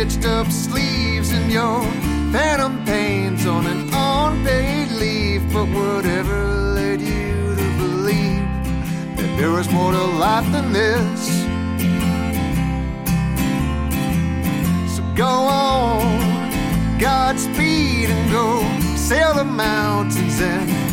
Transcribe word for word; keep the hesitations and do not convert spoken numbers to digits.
stitched up sleeves and your phantom pains on an unpaid leave. But whatever led you to believe that there was more to life than this, so go on, Godspeed, and go sail the mountains and